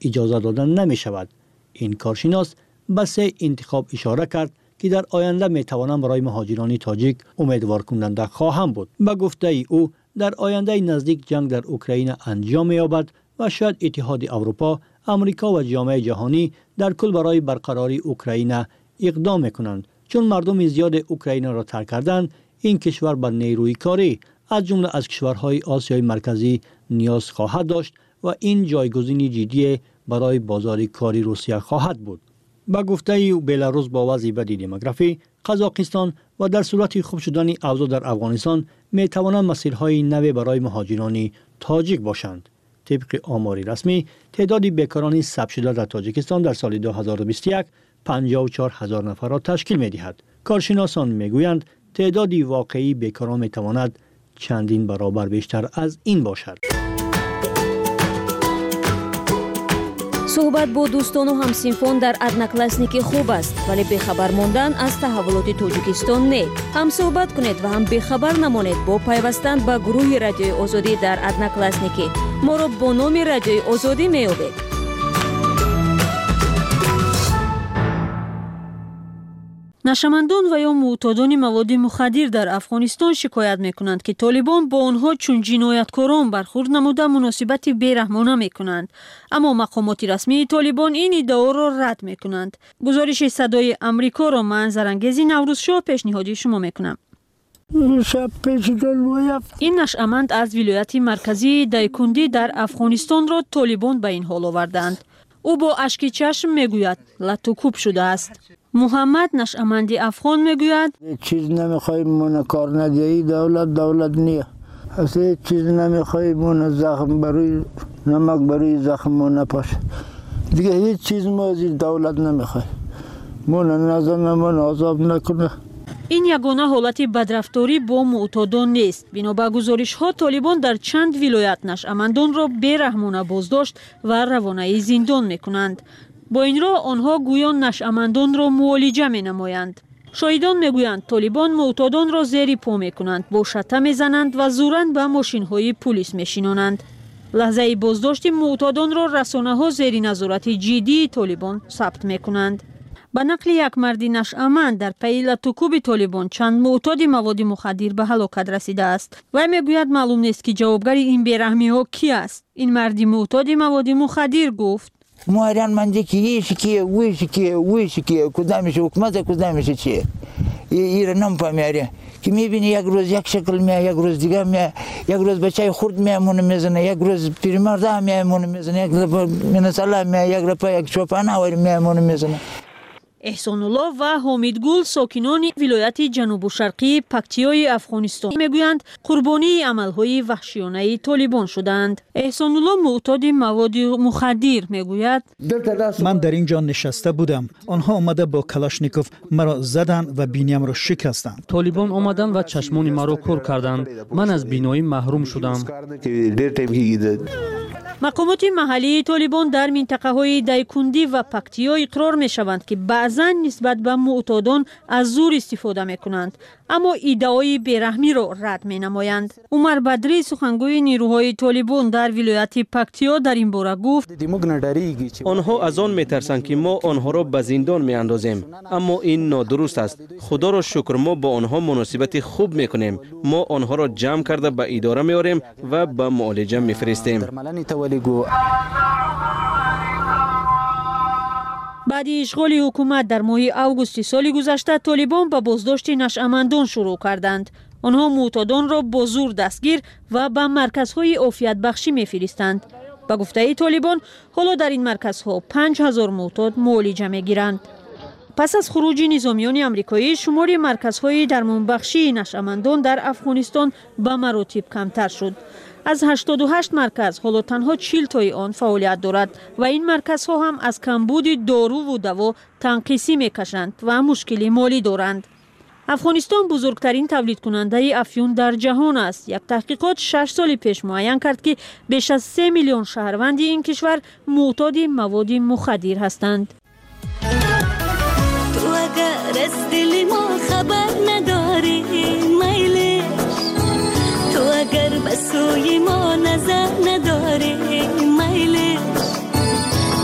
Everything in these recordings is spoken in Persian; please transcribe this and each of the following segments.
اجازه دادن نمی شود. این کارشناس به 3 انتخاب اشاره کرد که در آینده می توانند برای مهاجران تاجیک امیدوار کننده خواهند بود. به گفته او در آینده نزدیک جنگ در اوکراین انجام یابد و شاید اتحاد اروپا، امریکا و جامعه جهانی در کل برای برقراری اوکراین اقدام میکنند. چون مردم زیاد اوکراین را ترک کردند، این کشور به نیروی کاری از جمله از کشورهای آسیای مرکزی نیاز خواهد داشت و این جایگزینی جدی برای بازار کاری روسیه خواهد بود. با گفته او بلاروس با وضع بد دموگرافی، قزاقستان و در صورت خوب شدن اوضاع در افغانستان می توانند مسیرهای نو برای مهاجران تاجیک باشند. طبق آماری رسمی، تعداد بیکاران ثبت شده در تاجیکستان در سال 2021 54,000 نفر را تشکیل می دهد. کارشناسان می گویند تعداد واقعی بیکاران می تواند چندین برابر بیشتر از این باشد. صحبت با دوستان و همسینفون در ادناکلاسنیکی خوب است، ولی بخبر ماندن از تحولات تاجیکستان نه. هم صحبت کنید و هم بخبر نمانید با پیوستن به گروه رادیوی آزادی در ادناکلاسنیکی. ما را با نام رادیوی آزادی میابید. نشمندان و یا معتادان مواد مخدر در افغانستان شکایت میکنند که طالبان با آنها چون جنایتکاران برخورد نموده مناسبت بیرحمانه میکنند، اما مقامات رسمی طالبان این ادعا را رد میکنند. گزارش صدای امریکا را من زرنگیزی نوروزشاه پیشنهادی شما میکنم. این نشأمند از ولایت مرکزی دایکندی در افغانستان را طالبان به این حال آوردند. او با اشک چشم میگوید لطوکوب شده است. محمد نشأمندی افغان میگوید چیز نمیخوای مون کار ندهی دولت نیه. اصلا چیز نمیخوای مون زخم بروی نمک بروی زخم مون نپاش. دیگه هیچ چیز ما از دولت نمیخوای. مون نزنه مون عذاب نکنه. این یگانه حالت بدرفتاری با معتادان نیست. بنا به گزارش‌ها طالبان در چند ولایت نشأمندان را بیرحمانه بازداشت و روانه زندان میکنند. با این راه آنها گویان نشأمندان را معالجه می‌نمایند. شاهدان میگویند طالبان معتادان را زیر پا میکنند، با شته میزنند و زوراً به ماشین‌های پلیس میشینانند. لحظه بازداشت معتادان را رسانه‌ها زیر نظارت جدی طالبان ثبت میکنند. به نقل یک مرد نشأمند در پی لطوکوب طالبان چند معتاد مواد مخدر به هلاکت رسیده است. وی میگوید معلوم نیست که جوابگر این بیرحمی‌ها کی است. این مرد معتاد مواد مخدر گفت مواران منده که ویش که کدامش حکومت کدامش چیه ایره نمی‌فهمیاره که می‌بینی یک روز یک شکل میاد، یک روز دیگه میاد، یک روز بچه خرد میامونه میزنه، یک روز پیرمرد میامونه میزنه، یک لپا منسلا میاد، یک لپا یک چوپان آور میامونه میزنه. احسان الله و حامد گل ساکنان ولایت جنوب شرقی پکتیای افغانستان میگویند قربانی عملهای وحشیانه طالبان شدند. احسان الله معتاد مواد مخدر میگوید من در اینجا نشسته بودم، آنها آمده با کلاشنیکوف مرا زدند و بینیم را شکستند. طالبان آمدند و چشمان مرا کور کردند. من از بینایی محروم شدم. مقامات محلی طالبان در منطقه های دایکندی و پکتیا اقرار می شوند که بعضا نسبت به معتادان از زور استفاده می کنند، اما ادعای بیرحمی را رد می نمایند. عمر بدری سخنگوی نیروهای طالبان در ولایت پکتیا در این باره گفت آنها از آن می ترسند که ما آنها را به زندان می اندازیم، اما این نادرست است. خدا را شکر ما با آنها مناسبت خوب می کنیم. ما آنها را جمع کرده به اداره می آوریم و به معالجه می فرستیم. بعد اشغال حکومت در ماه اوگوست سال گذشته طالبان به بازداشت نشأمندان شروع کردند. آنها معتادان را با زور دستگیر و به مرکزهای عافیت بخشی می‌فرستند. به گفته طالبان حالا در این مرکزها 5000 معتاد معالجه می‌گیرند. پس از خروج نظامیان آمریکایی شمار مرکزهای درمان بخشی نشأمندان در افغانستان به مراتب کمتر شد. از 88 مرکز حالا تنها 40 تای آن فعالیت دارد و این مرکزها هم از کمبود دارو و دوا تنقیصی میکشند و مشکلی مالی دارند. افغانستان بزرگترین تولید کننده افیون در جهان است. یک تحقیقات 6 سال پیش معین کرد که بیش از 3 میلیون شهروند این کشور معتاد مواد مخدر هستند. تو اگر از دل ما خبر نداری میلش، تو اگر به سوی ما نظر نداری میلش،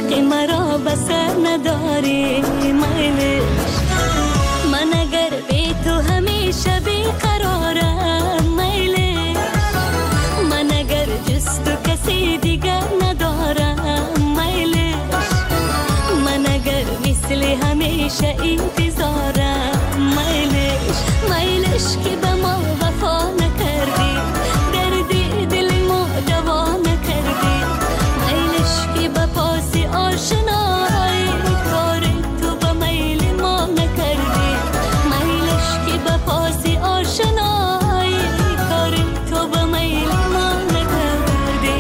عشق مرا بسر نداری میلش من اگر بی تو همیشه بیقرارم میلش من اگر جز تو کسی دیگر ندارم میلش من اگر مثل همیشه انتظارم میلش میلش که به ما وفا نکردی دردی دل ما دوا نکردی میلش که به پاس آشنایی کار تو به میل ما نکردی میلش که به پاس آشنایی کار تو به میل ما نکردی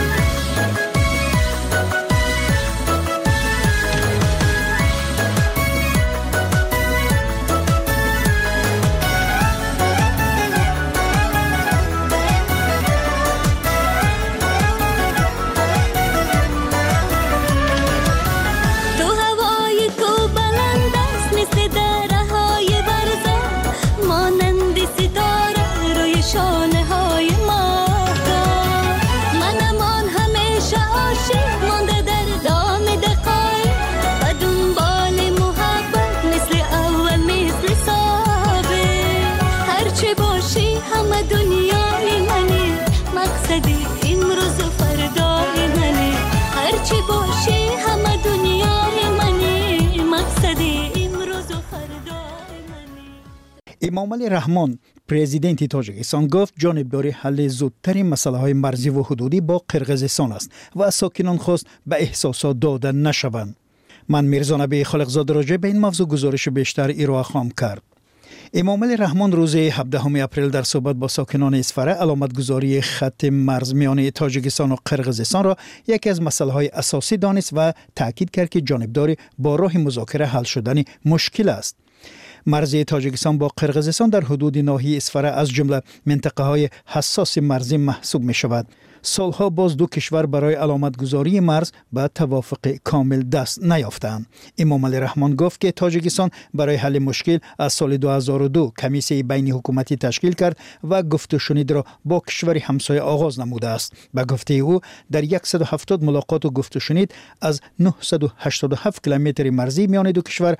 تو هوای تو بلند است مثل درهای برزه مانند ستاره روی شانه های ماهتاب من امان همیشه عاشق مانده در دام دقایق و دنبال محبت مثل اول مثل سابق هرچه باشی همه دنیای منی مقصدی امروز و فردای منی هرچه باشی همه دنیای منی مقصدی امروز و فردای منی امامعلی رحمان پرزیدنت تاجیکستان گفت جانبداری حل زودترین مسائل مرزی و حدودی با قرقیزستان است و از ساکنان خواست به احساسات داده نشوند. من میرزا نبی خالقزاد راجع به این موضوع گزارش بیشتر ارائه خواهم کرد. امامعلی رحمان روز 17 اپریل در صحبت با ساکنان اسفره علامتگذاری خط مرز میان تاجیکستان و قرقیزستان را یکی از مسائل اساسی دانست و تاکید کرد که جانبداری با راه مذاکره حل شدن مشکل است. مرز تاجیکستان با قرقیزستان در حدود ناحیه اسفره از جمله منطقه های حساس مرزی محسوب می شود. سالها باز دو کشور برای علامتگذاری مرز به توافق کامل دست نیافتند. امامعلی رحمان گفت که تاجیکستان برای حل مشکل از سال 2002 کمیسیون بین حکومتی تشکیل کرد و گفت و شنید را با کشور همسایه آغاز نموده است. به گفته او در 170 ملاقات و گفت و شنید از 987 کیلومتر مرزی میان دو کشور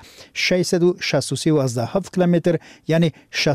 663.7 کیلومتر یعنی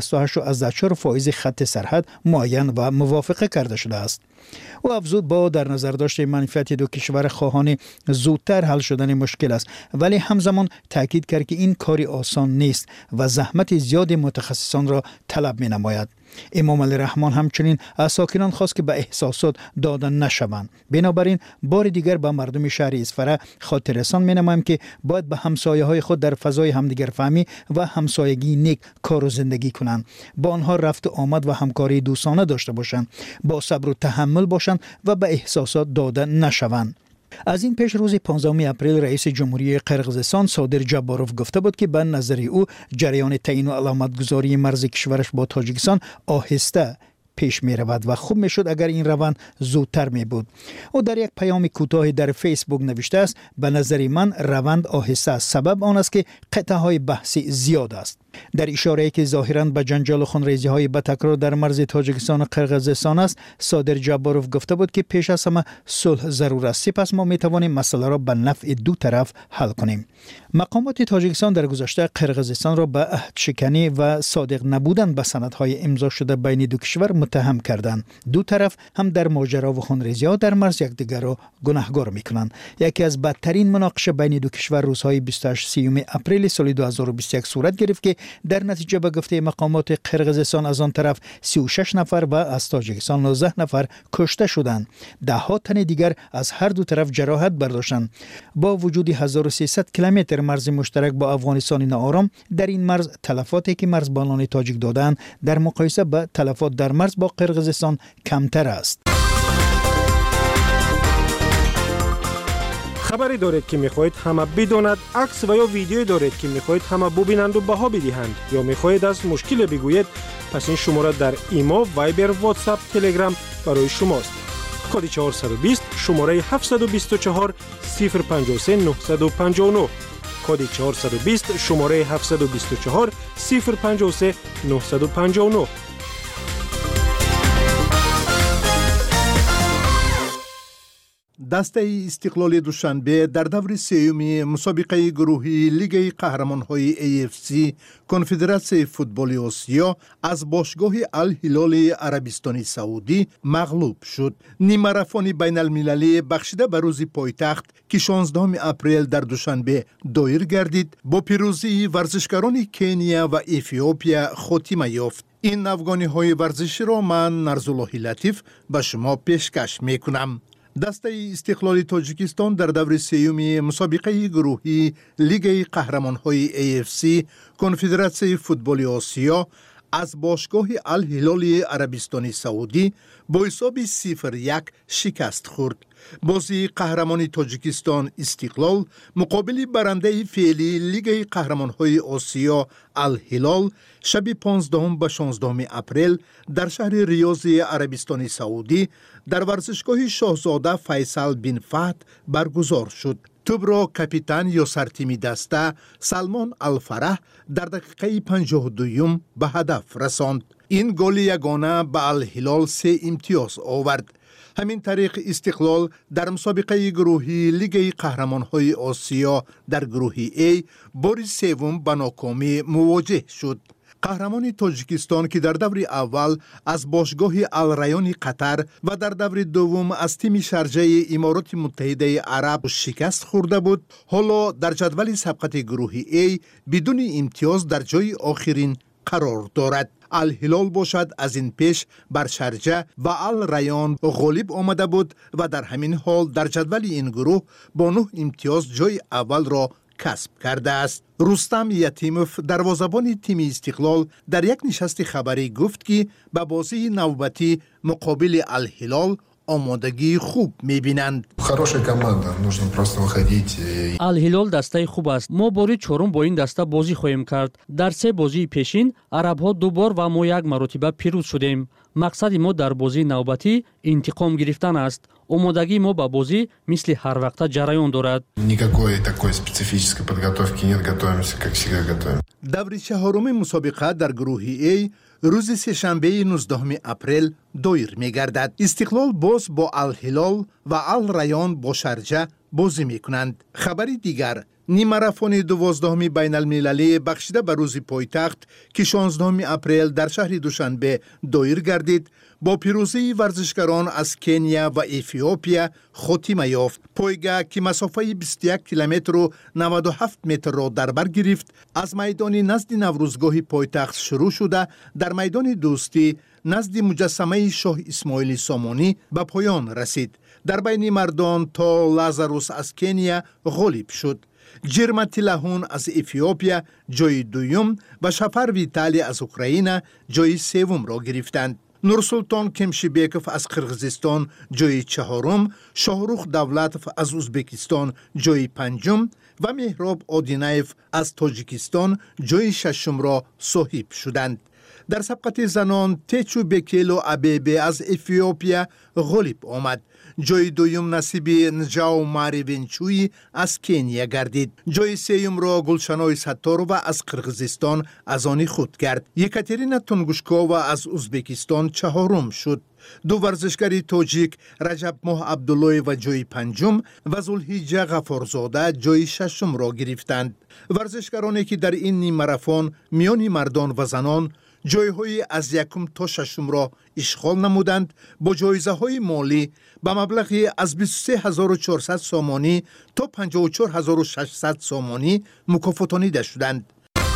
68.4% خط سرحد معین و موافقه کرده شده است. او افزود با در نظر داشته منفعت دو کشور خواهان زودتر حل شدن مشکل است ولی همزمان تاکید کرد که این کاری آسان نیست و زحمت زیاد متخصصان را طلب می نماید. امامعلی رحمان همچنین از ساکنان خواست که به احساسات داده نشوند. بنابراین بار دیگر به مردم شهر اسفره خاطر رسان می نمایم که باید به همسایه های خود در فضای همدیگر فهمی و همسایگی نیک کار و زندگی کنند. با آنها رفت و آمد و همکاری دوستانه داشته باشند، با صبر و تحمل باشند و به احساسات داده نشوند. از این پیش روز 15 اپریل رئیس جمهوری قرقیزستان صادر جباروف گفته بود که به نظر او جریان تعیین و علامتگذاری مرز کشورش با تاجیکستان آهسته پیش می رود و خوب می شد اگر این روند زودتر می بود. او در یک پیام کوتاه در فیسبوک نوشته است به نظر من روند آهسته است، سبب آن است که قطعه های بحثی زیاد است. در اشاره‌ای که ظاهراً به جنجال و خونریزی‌های به تکرار در مرز تاجیکستان و قرقیزستان است، صادر جباروف گفته بود که پیش از همه صلح ضرور است، سپس ما می‌توانیم مسئله را به نفع دو طرف حل کنیم. مقامات تاجیکستان در گذشته قرقیزستان را به عهد شکنی و صادق نبودن به سندهای امضا شده بین دو کشور متهم کردند. دو طرف هم در ماجرا و خونریزی‌ها در مرز یکدیگر را گناهکار می‌کنند. یکی از بدترین مناقشه بین دو کشور روزهای 28 اپریل سال 2021 صورت گرفت که در نتیجه به گفته مقامات قرقیزستان از آن طرف 36 نفر و از تاجیکستان 19 نفر کشته شدند. ده‌ها تن دیگر از هر دو طرف جراحت برداشتند. با وجود 1300 کیلومتر مرز مشترک با افغانستان ناآرام، در این مرز تلفاتی که مرزبانان تاجیک دادند در مقایسه با تلفات در مرز با قرقیزستان کمتر است. خبری دارید که میخواهید همه بداند، عکس و یا ویدیویی دارید که میخواهید همه ببینند و بها بدهند، یا میخواهید از مشکل بگویید، پس این شماره در ایما، وایبر، واتساپ، تلگرام برای شماست. کد 420 شماره 724 053 959 کد 420 شماره 724 053 959. دسته استقلال دوشنبه در دور سیومی مسابقه گروهی لیگ قهرمان‌های AFC کنفدراسیون فوتبال آسیا از باشگاه الهلال عربستان سعودی مغلوب شد. نیمه‌رفانی بین المللی بخشیده به روز پایتخت که 16 اپریل در دوشنبه دایر گردید با پیروزی ورزشکاران کنیا و اتیوپیا خاتمه یافت. این افغانی ورزشی را من نرزالله لطیف به شما پیشکش میکنم. دسته استقلال تاجیکستان در دور سیومی مسابقه گروهی لیگ قهرمان‌های AFC کنفدراسیون فوتبال آسیا از باشگاه الهلال عربستان سعودی با حساب 0-1 شکست خورد. بازی قهرمانی تاجیکستان استقلال مقابل برنده فعلی لیگ قهرمان‌های آسیا الهلال شب 15 به 16 اپریل در شهر ریاض عربستان سعودی در ورزشگاه شاهزاده فیصل بن فهد برگزار شد. توپ را کاپیتان یا سرتیمی دسته سلمان الفرح در دقیقه 52 به هدف رساند. این گل یگانه به الهلال 3 امتیاز آورد. همین طریق استقلال در مسابقه گروهی لیگ قهرمان‌های آسیا در گروه A بار سوم به ناکامی مواجه شد. قهرمان تاجیکستان که در دور اول از باشگاه الریان قطر و در دور دوم از تیم شارجه امارات متحده عرب شکست خورده بود، حالا در جدول سبقت گروه A بدون امتیاز در جای آخرین قرار دارد. الهلال باشد از این پیش بر شارجه و الریان غالب آمده بود و در همین حال در جدول این گروه با 9 امتیاز جای اول را کسب کرده است. رستم یتیموف دروازه‌بان تیم استقلال در یک نشست خبری گفت که به بازی نوبتی مقابل الهلال آمادگی خوب می‌بینند. الهلال دسته خوب است. ما باری چهارم با این دسته بازی خواهیم کرد. در 3 بازی پیشین عرب‌ها 2 بار و ما 1 مرتبه پیروز شدیم. مقصد ما در بازی نوبتی انتقام گرفتن است. آمادگی ما با بازی مثل هر وقت جریان دارد. دور چهارم مسابقه در گروه A روز سه‌شنبه 19 اپریل دایر می‌گردد. استقلال باز با الهلال و الریان با شارجه بازی می‌کنند. خبری دیگر، نیمه‌رفانی 12 بین المللی بخشیده به روز پایتخت که 16 اپریل در شهر دوشنبه دایر گردید با پیروزی ورزشکاران از کنیا و اتیوپیا خاتمه یافت. پایگاه که مسافه 21 کیلومتر و 97 متر را در بر گرفت از میدان نزد نوروزگاه پایتخت شروع شده در میدان دوستی نزد مجسمه شاه اسماعیل سامانی به پایان رسید. در بین مردان تا لازاروس از کنیا غالب شد. جرمتی لهون از اتیوپیا جای دوم و شفر ویتالی از اوکراین جای سوم را گرفتند. نورسلطان کمشیبیکوف از قرغیزستان جای 4، شاهروخ دولتوف از ازبکستان جای 5 و مهراب آدینایف از تاجیکستان جای 6 را صاحب شدند. در سبقت زنان تیچو بکیلو ابیبی از اتیوپیا غالب آمد. جای دوم نصیب نجاو ماری ونچوی از کنیا گردید. جای سوم را گلشنای ستارова از قرغیزستان از آن خود کرد. یکاترینا تونگوشکووا از ازبکستان 4 شد. 2 ورزشکار تاجیک رجب ماه عبدالله و جای 5 و ذوالحجه غفارزاده جای 6 را گرفتند. ورزشکارانی که در این نیمه‌رفان میان مردان و زنان جایهای از 1 تا 6 را اشغال نمودند با جایزه های مالی به مبلغی از 23400 سامانی تا 54600 سامانی مکافاتانیده شدند.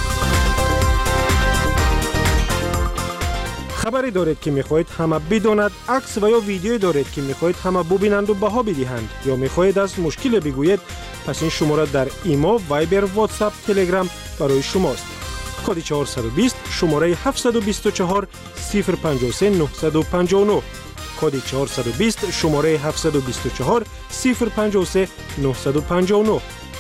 خبری دارید که میخواهید همه بداند، عکس و یا ویدیویی دارید که میخواهید همه ببینند و بها بدهند یا میخواهید از مشکل بگویید، پس این شماره در ایما، وایبر، واتساپ، تلگرام برای شماست. کد 420 شماره 724 053 959 کد 420 شماره 724 053 959.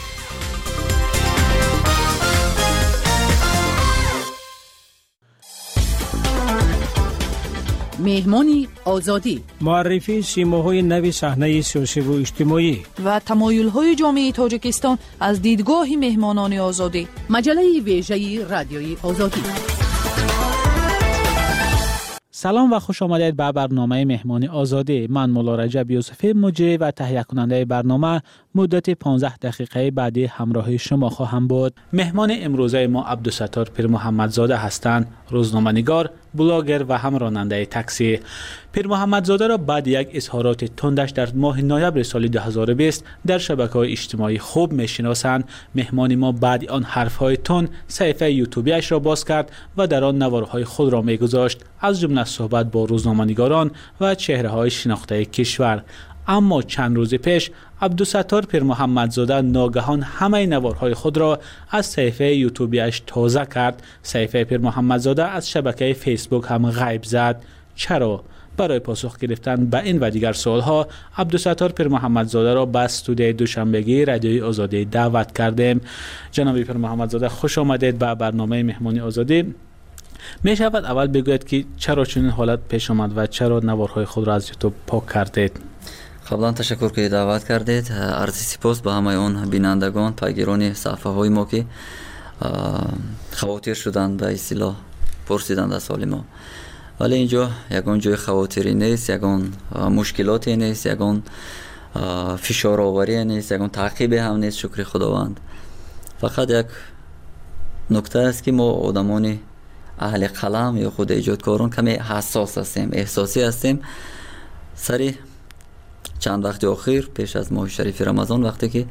مهمانی آزادی، معرفی سیماهای نو صحنه سیاسی و اجتماعی و تمایل‌های جامعه تاجیکستان از دیدگاه مهمانان آزادی. مجله ویژه رادیوی آزادی. سلام و خوش آمدید به برنامه مهمانی آزادی. من مولا رجب یوسفی مجری و تهیه کننده برنامه مدت 15 دقیقه بعدی همراه شما خواهم بود. مهمان امروزه ما عبدالستار پیر محمدزاده هستند، روزنامه‌نگار، بلاگر و هم راننده تاکسی. پیر محمدزاده را بعد یک اظهارات تندش در ماه نوامبر سال 2020 در شبکه‌های اجتماعی خوب می‌شناسند. مهمان ما بعد آن حرف‌های تند صفحه یوتیوبیش را باز کرد و در آن نوارهای خود را می‌گذاشت، از جمله صحبت با روزنامه‌نگاران و چهره‌های شناخته کشور. اما چند روز پیش عبدالستار پیر محمدزاده ناگهان همه نوارهای خود را از صفحه یوتیوبیش تازه کرد. صفحه پیر محمدزاده از شبکه فیسبوک هم غیب زد. چرا؟ برای پاسخ گرفتن به این و دیگر سوالها عبدالستار پیر محمدزاده را به استودیوی دوشنبگی رادیوی آزادی دعوت کردیم. جناب پیر محمدزاده خوش آمدید به برنامه مهمانی آزادی. می شود اول بگوید که چرا چنین حالت پیش آمد و چرا نوارهای خود را از یوتیوب پاک کردید؟ قبلا تشکر که دعوت کردید. عرض سپاس به همه اون بینندگان، پیگیران صفحه های ما که خواطر شدند به اصطلاح پرسیدند از حال ما. ولی اینجا یگان جای خواطری نیست، یگان مشکلاتی نیست، یگان فشار آوری نیست، یگان تعقیب هم نیست، شکر خداوند. فقط یک نکته است که ما آدمان اهل قلم یا خود ایجادکاران کمی حساس هستیم، احساسی هستیم. سری چند وقت اخیر پیش از ماه شریف رمضان وقتی که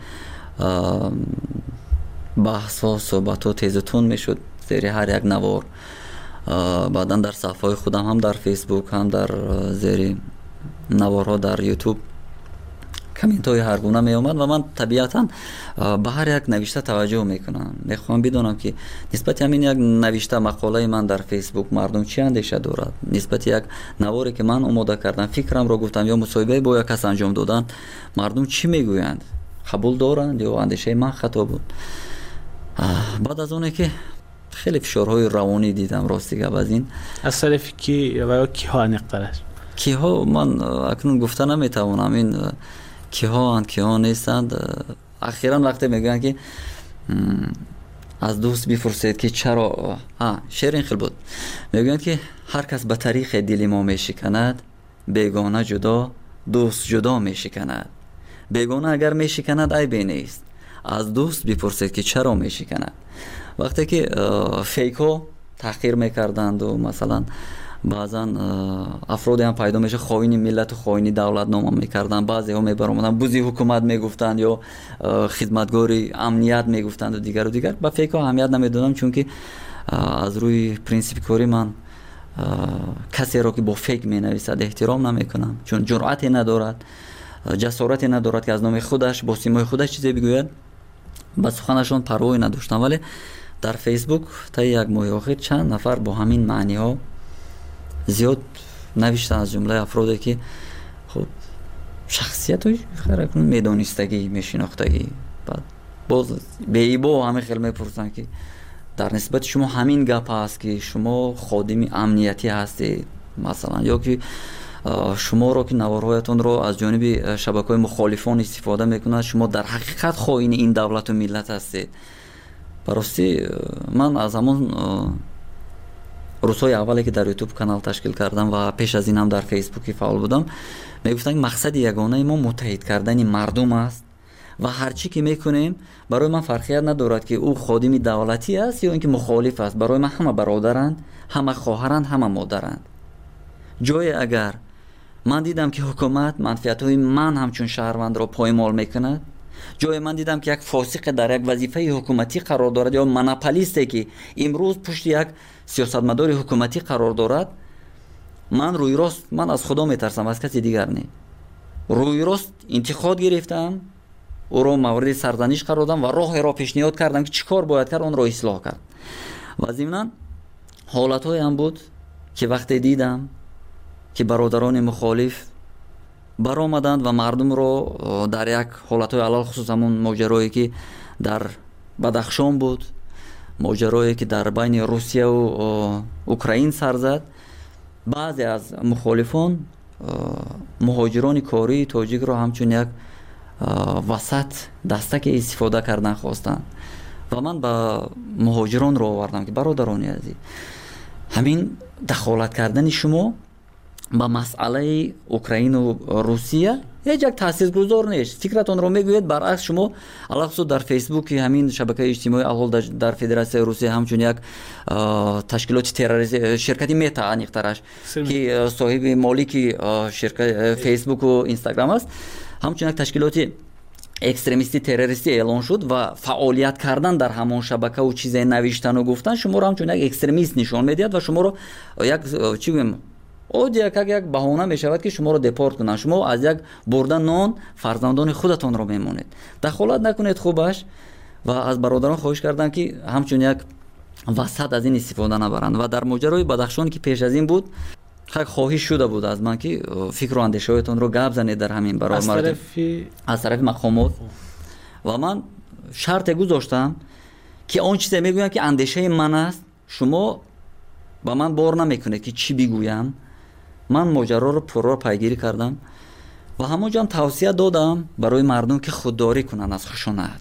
بحث ها صحبت ها تیز تون میشد زیر هر یک نوار، بعدا در صفحه های خودم هم در فیسبوک هم در زیر نوارها در یوتیوب کامنت های هر گونه می اومد و من طبیعتا به هر یک نوشته توجه میکنم. میخوام بدونم که نسبت همین یک نوشته مقاله من در فیسبوک مردم چی اندیشه دارد، نسبت یک نواری که من آماده کردم فکرم را گفتم یا مصاحبه با یک کس انجام دادن مردم چی میگویند، قبول دارند یا اندیشه من خطا بود. بعد از اونه که خیلی فشارهای روانی دیدم راستی گپ از این از طرف کی و کی ها نقطه‌اش کی ها من اکنون گفته نمیتوانم این کی ها اند کی ها نیستند. اخیراً وقتی میگن که از دوست بپرسید که چرا شعر این خیلی بود، میگن که هر کس به طریق دل ما میشکند، بیگانه جدا دوست جدا میشکند. بیگانه اگر میشکند عیبی نیست، از دوست بپرسید که چرا میشکند. وقتی که فیک ها تحقیر میکردند و مثلا بعضا افرادی هم پیدا میشه خائن ملت و خائن دولت نام میکردن، بعضی ها میبرامدن بوزی حکومت میگفتند یا خدمتگاری امنیت میگفتند و دیگر با فیک ها اهمیت نمیدادم، چون که از روی پرینسیپ کاری من کسی را که با فیک مینویسد احترام نمیکنم، چون جرأتی ندارد، جسارتی ندارد که از نام خودش با سیمای خودش چیزی بگوید. با سخنشان پروایی نداشتم. ولی در فیسبوک تا یک ماه اخیر چند نفر با همین معنی ها زیاد نوشتن، از جمله افرادی که خب شخصیت های خیلی میدانستگی میشناختگی، بعد باز به ایبا همه خیلی میپرسن که در نسبت شما همین گپ هست که شما خادم امنیتی هستید مثلا، یا که شما رو که نوارهایتون رو از جانب شبکه‌های مخالفان استفاده میکنند، شما در حقیقت خائن این دولت و ملت هستید. براستی من از همون روزهای اولی که در یوتیوب کانال تشکیل کردم و پیش از این هم در فیسبوک فعال بودم میگفتن مقصد یگانه ما متحد کردن مردم است و هرچی که میکنیم برای من فرقیت ندارد که او خادم دولتی است یا اینکه مخالف است. برای من همه برادرند، همه خواهرند، همه مادرند. جای اگر من دیدم که حکومت منفعت‌های من همچون شهروند را پایمال میکند، جای من دیدم که یک فاسق در یک وظیفه حکومتی قرار دارد یا مونوپولیستی که امروز پشت یک سیاستمدار حکومتی قرار دارد، من روی راست من از خدا میترسم، از کسی دیگر نه. روی راست انتقاد گرفتم، او را مورد سرزنش قرار دادم و راه را پیشنهاد کردم که چیکار باید کرد آن را اصلاح کرد. و ضمناً حالت‌های هم بود که وقتی دیدم که برادران مخالف برآمدند و مردم رو در یک حالت‌های علل خصوص همون ماجرایی که در بدخشان بود، ماجرایی که در بین روسیه و اوکراین سر زد، بعضی از مخالفان مهاجران کاری تاجیک رو همچون یک وسط دستک استفاده کردن خواستن و من با مهاجران رو آوردم که برادران عزیز همین دخالت کردن شما با مسئله اوکراین و روسیه هیچ یک تاثیرگذار نیست. فکرتون رو میگوید برعکس شما علاوه در فیسبوک همین شبکه اجتماعی الحال در فدراسیون روسیه همچون یک تشکیلات تروریستی شرکتی متا انیقترش که صاحب مالک شرکت فیسبوک و اینستاگرام است، همچون یک تشکیلات اکستریمیستی تروریستی اعلان شد و فعالیت کردن در همان شبکه و چیزای نوشتن و گفتن شما رو همچون یک اکستریمیست نشان میدهد و شما رو یک چی بگم یک بهانه می شود که شما رو دپورت کنند. شما از یک بردن نان فرزندان خودتان رو میمونید. دخالت نکنید خوبش و از برادران خواهش کردم که همچون یک وسط از این استفاده نبرند. و در ماجرای بدخشان که پیش از این بود خواهش شده بود از من که فکر و اندیشه‌هایتان رو گپ زنید در همین برای از طرف مقامات و من شرط گذاشتم که آن چیزی میگویم که اندیشه من است شما با من بار نمیکنید که چی بگویم. من ماجرا رو پرو پیگیری کردم و همونجا هم توصیه دادم برای مردم که خودداری کنن از خشونت.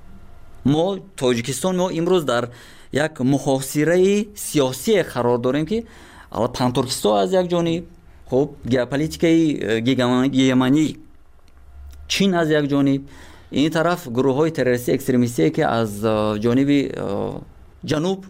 ما تاجیکستان ما امروز در یک محاصره سیاسی قرار داریم که پانترکیستان از یک جانب، خب ژئوپلیتیکای گیمانی چین از یک جانب، این طرف گروه های تروریستی اکستریمیستی که از جانب جنوب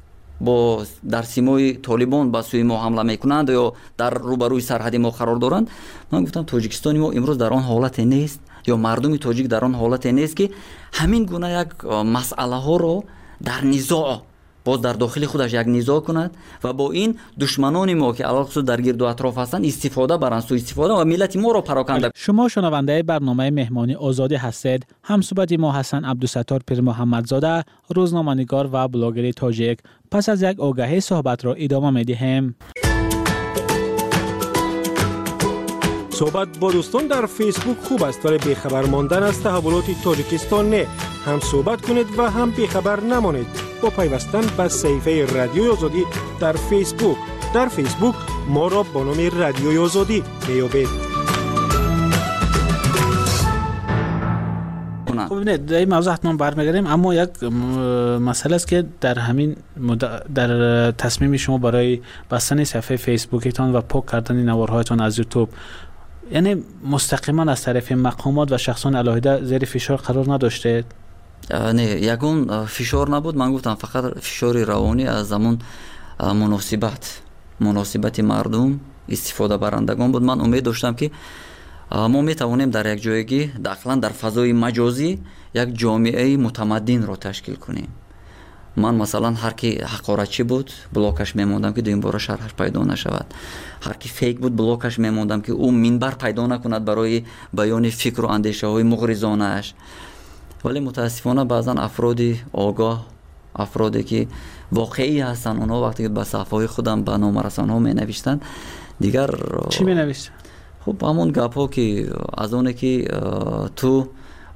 با در سیمای طالبان با سوی ما حمله میکنند یا در روبروی سرحد ما قرار دارند. من گفتم تاجیکستان ما امروز در آن حالت نیست یا مردم تاجیک در آن حالت نیست که همین گونه یک مسئله ها رو در نزاع باز در داخل خودش یک نزاع کند و با این دشمنان ما که علاوه در گرد و اطراف هستند استفاده برند، سوء استفاده و ملت ما را پراکنده. شما شنونده برنامه مهمانی آزادی هستید. همصحبت ما حسن عبدالستار پیر محمدزاده، روزنامه‌نگار و بلاگر تاجیک. پس از یک آگهی صحبت را ادامه می‌دهیم. صحبت با دوستان در فیسبوک خوب است ولی بیخبر ماندن از تحولات تاجیکستان نه. هم صحبت کنید و هم بیخبر نمانید با پیوستن به صفحه رادیوی آزادی در فیسبوک. در فیسبوک ما را با نام رادیوی آزادی میابید. خب نه در این موضوع حتما برمیگردیم، اما یک مسئله است که در همین در تصمیم شما برای بستن صفحه فیسبوکتان و پاک کردن نوارهایتان از یوتیوب، یعنی مستقیما از طرف مقامات و شخصان علاهده زیر فشار قرار نداشته؟ نه، یگون فشار نبود. من گفتم فقط فشار روانی از زمان مناسبت مردم استفاده برندگان بود. من امید داشتم که ما میتوانیم در یک جایگی داخلا در فضای مجازی یک جامعه متمدن را تشکیل کنیم. من مثلا هر کی حقارتچی بود بلاکش میموندم که دویم بار شرحش پیدا نشود. هر کی فیک بود بلاکش میموندم که او منبر پیدا نکند برای بیان فکر و اندیشه های مغرضانه اش. ولی متاسفانه بعضا افرادی آگاه، افرادی که واقعی هستن، اونا وقتی که به صفحه خودم به نام رسانه‌ها می نوشتن دیگر چی می نوشتن؟ خب همون گپ‌ها که از اونه که تو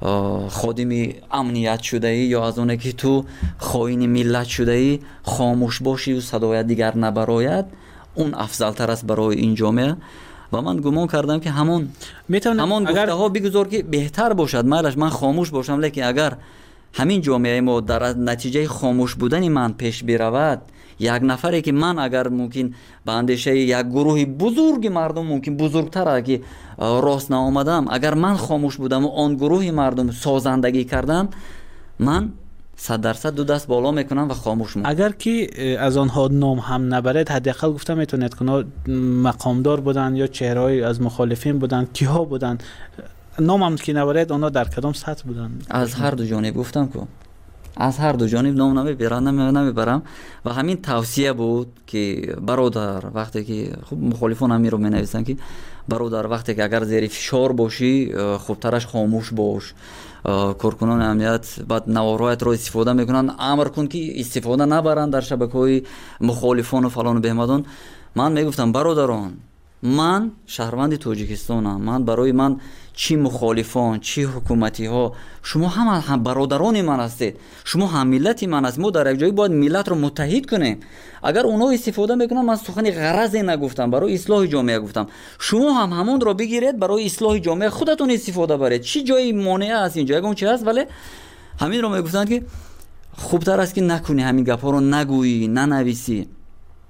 خادم امنیت شده ای یا از اونه که تو خائن ملت شده ای خاموش باشی و صدای دیگر نبراید، اون افضل تر است برای این جامعه. و من گمان کردم که همون گفته ها بگذار که بهتر باشد، مالش من خاموش باشم، لیکن اگر همین جامعه ما در نتیجه خاموش بودن من پیش برود، یک نفری که من اگر ممکن به اندیشه یک گروه بزرگ مردم ممکن بزرگتر که راست نآمدم، اگر من خاموش بودم و آن گروه مردم سازندگی کردم، من 100% دو دست بالا میکنم و خاموش میکنم. اگر که از آنها نام هم نبرد، حداقل گفتم میتونید که مقامدار بودن یا چهره‌ای از مخالفین بودن، کیها بودن، نام هم که نبرد آنها در کدام سطح بودن؟ از هر دو جانب گفتم که از هر دو جانب نام نمیبرم و همین توصیه بود که برادر وقتی که خب مخالفان هم می رو می نویسن که برادر وقتی که اگر زیر فشار باشی خوبترش خاموش باش. کارکنان امنیت بعد نوارهایت رو استفاده میکنن، امر کن که استفاده نبرن در شبکه‌های مخالفان و فلان و بهمدان. من میگفتم برادران، من شهروند تاجیکستانم، من برای من چی مخالفان چی حکومتی ها، شما هم برادران من هستید، شما هم ملت من هستید. ما در یک جایی باید ملت رو متحد کنیم. اگر اونا استفاده میکنن، من سخن غرضی نگفتم، برای اصلاح جامعه گفتم، شما هم همون رو بگیرید برای اصلاح جامعه خودتون استفاده برید. چی جایی مانع است اینجا اون چی هست، ولی همین رو میگفتن که خوبتر است که نکنی، همین گپا رو نگویی، ننویسی.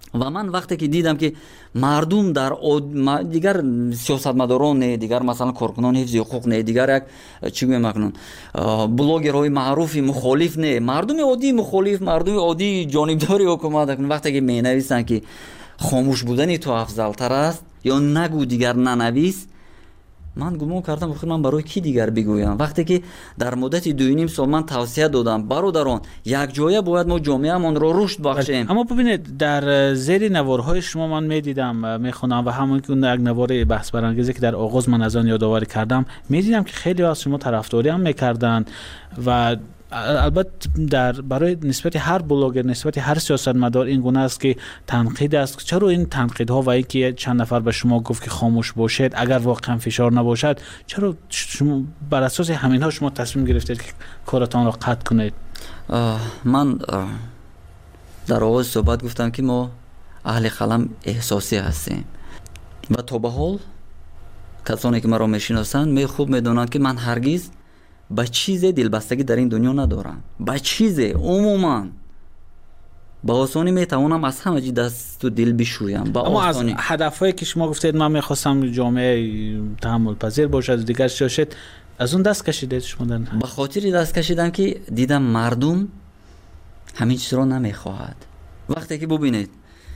و من وقتی که دیدم که مردم در دیگر سیاستمداران نه، دیگر مثلا کارکنان حفظ حقوق نه، دیگر یک چی گویم اکنون بلاگرهای معروف مخالف نه، مردم عادی مخالف، مردم عادی جانبداری حکومت اکنون وقتی که می نویسن که خاموش بودن تو افضل تر است یا نگو دیگر ننویس، من گمان کردم بخیر من برای کی دیگر بگویم. وقتی که در مدت 2.5 سال من توصیه دادم برادران یک جایه باید ما جامعه‌مان رو رشد بخشیم. اما ببینید در زیر نوارهای شما من میدیدم میخونم و همون که یک نوار بحث برانگیزی که در آغاز من از آن یادآوری کردم میدیدم که خیلی از شما طرفداری هم میکردن و البته برای نسبت هر بلاگر، نسبت هر سیاستمدار این گونه است که تنقید است. چرا این تنقیدها و اینکه چند نفر به شما گفت که خاموش باشید اگر واقعا فشار نباشد، چرا شما بر اساس همینها شما تصمیم گرفتید که کارتان را قطع کنید؟ من در آغاز صحبت گفتم که ما اهل قلم احساسی هستیم و تا به حال کسانی که مرا میشناسند خوب میدونند که من هرگز با چیز دلبستگی در این دنیا ندارم. با چیز عموما با آسانی میتوانم از همه چیز دست و دل بشویم. اما از هدفهایی که شما گفتید من میخواستم جامعه تحمل پذیر باشد دیگر شد، از اون دست کشیدید شما؟ به خاطر دست کشیدم که دیدم مردم همین چیز را نمیخواهد. وقتی که ببینید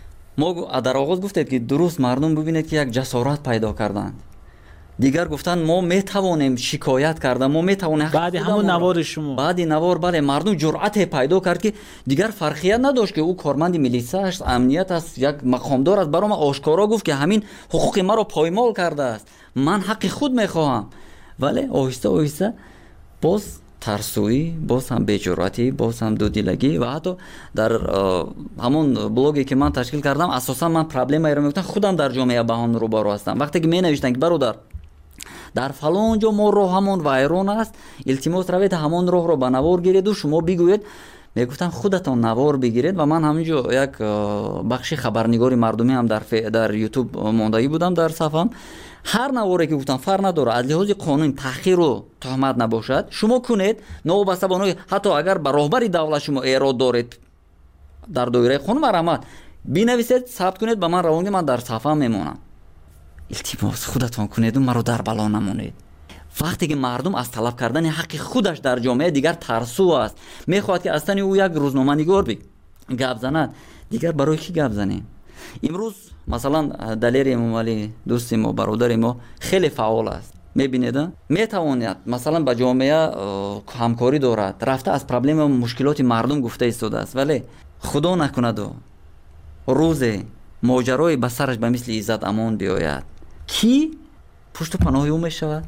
ما در آغاز گفتید که درست مردم ببینید که یک جسارت پیدا کردند، دیگر گفتن ما میتوانیم شکایت کردن، ما میتوانیم بعد همون نوار شما بعد نوار بله مردم جرأت پیدا کرد که دیگر فرقیت نداشت که او کارمند میلیسا است، امنیت است، یک مقامدار است، برام آشکارا گفت که همین حقوق ما را پایمال کرده است، من حق خود میخواهم. ولی آهسته آهسته باز ترسویی، باز هم بی‌جرأتی، باز هم دودیلگی و حتی در همون بلوگی که من تشکیل کردم اساسا من پرابلمی رو میگفتم خودم در جامعه بهان رو بارو هستم. وقتی که می نوشتن که برادر در فلان جا ما راه همون وایرون است، التماس روید همون راه رو به نوار گیرید و شما بگوید. میگفتن خودتون نوار بگیرید و من همینجا یک بخشی خبرنگاری مردمی هم در یوتیوب موندگی بودم در صفحم. هر نواری که گفتم فرق نداره، از لحاظ قانون تحقیر و تهمت نباشد شما کنید، نوبسته بانوی حتی اگر به راهبری دولت شما ایراد دارید در دایره قانون مرامت بنویسید ثبت کنید به من روانگی، من در صفحه میمونم. التماس خودتون کنید و مرا در بلا نمونید. وقتی که مردم از طلب کردن حق خودش در جامعه دیگر ترسو است، میخواد که اصلا او یک روزنامه نگار گپ زند، دیگر برای کی گپ زنیم؟ امروز مثلا دلیر امام علی دوست ما برادر ما خیلی فعال است، میبینید میتواند مثلا با جامعه همکاری دارد، رفته از پرابلم و مشکلات مردم گفته ایستاده است، ولی خدا نکند و روز ماجرای به سرش به مثل عزت امان بیاید کی پشت و پناه او میشود؟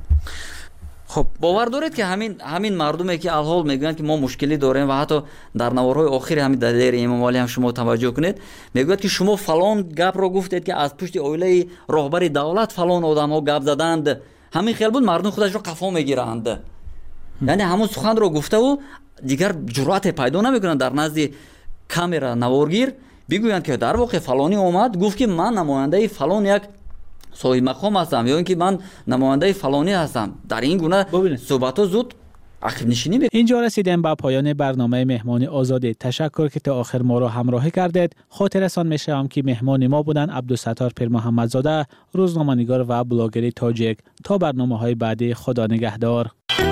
خب باور دارید که همین مردمی که الحال میگن که ما مشکلی داریم و حتی در نوارهای آخر همین دلیر امام علی هم شما توجه کنید میگوید که شما فلان گپ رو گفتید که از پشت اویله راهبر دولت فلان آدم ها گپ زدند، همین خیال بود مردم خودش رو قفا میگیرند. یعنی همون سخن رو گفته و دیگر جرأت پیدا نمیکنن در نزد کامera نوارگیر بگویند که در واقع فلانی اومد گفت که من نماینده فلان یک صاحب مقام هستم یا اینکه من نماینده فلانی هستم. در این گونه صحبت‌ها زود عقب نشینی می‌کنه. اینجا رسیدیم به پایان برنامه مهمان آزاد. تشکر که تا آخر ما را همراهی کردید. خاطرتان می‌شم که مهمان ما بودن عبدالستار پیر محمدزاده، روزنامه‌نگار و بلاگر تاجیک. تا برنامه‌های بعدی خدا نگهدار.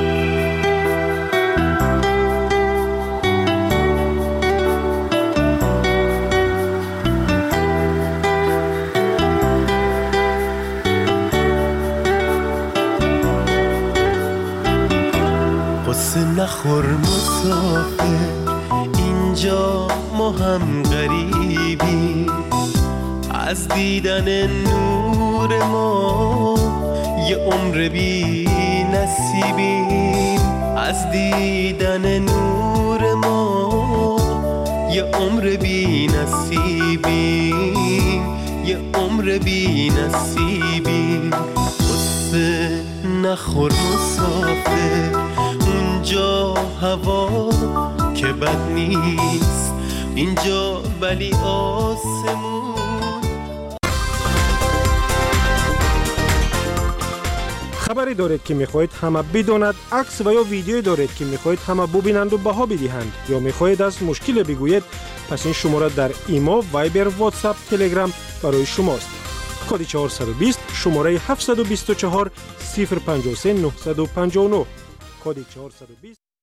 نخور مسافر، اینجا ما هم غریبی، از دیدن نور ما یه عمر بی نصیبیم، از دیدن نور ما یه عمر بی نصیبیم، یه عمر بی نصیبیم. قصه نخور مسافر، اینجا هوا که بد نیست، اینجا ولی آسمون. خبری دارید که میخواهید همه بداند، عکس و یا ویدیویی دارید که میخواهید همه ببینند و بها بدهند یا میخواهید از مشکل بگویید، پس این شماره در ایما، وایبر، واتساپ، تلگرام برای شماست. کد 420 شماره 724 053 959 کد 420